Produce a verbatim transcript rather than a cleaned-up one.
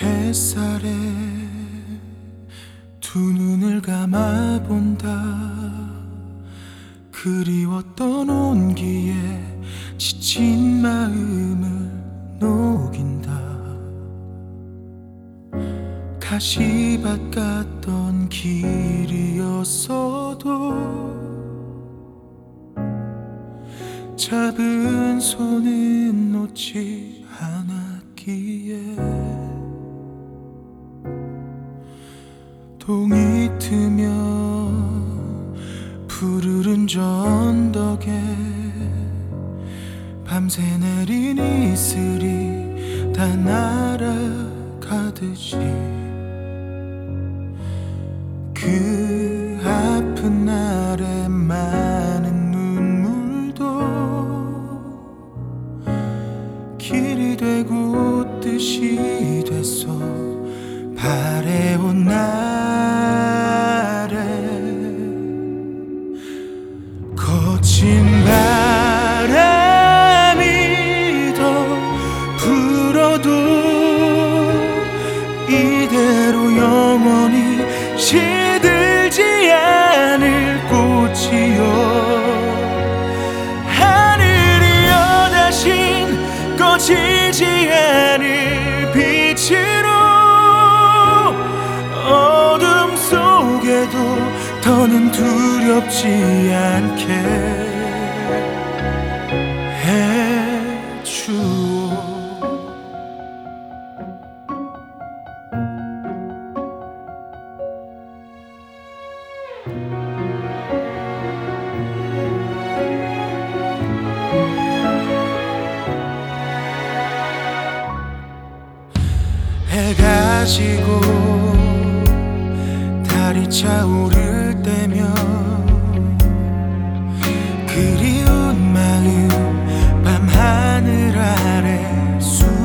햇살에 두 눈을 감아본다. 그리웠던 온기에 지친 마음을 녹인다. 가시밭 같던 길이었어도 잡은 손은 놓지 않았기에 동이 트며 푸르른 저 언덕에 밤새 내린 이슬이 다 날아가듯이 그 아픈 날에 많은 눈물도 길이 되고 뜻이 됐어. 바래온 날에 거친 바람이 더 불어도 이대로 영원히 시들지 않을 꽃이여. 하늘이 여다신 꺼지지 않을 빛으로 어둠 속에도 더는 두렵지 않게 해주오. 해가 지고 달이 차오를 때면 그리운 마음 밤하늘 아래 수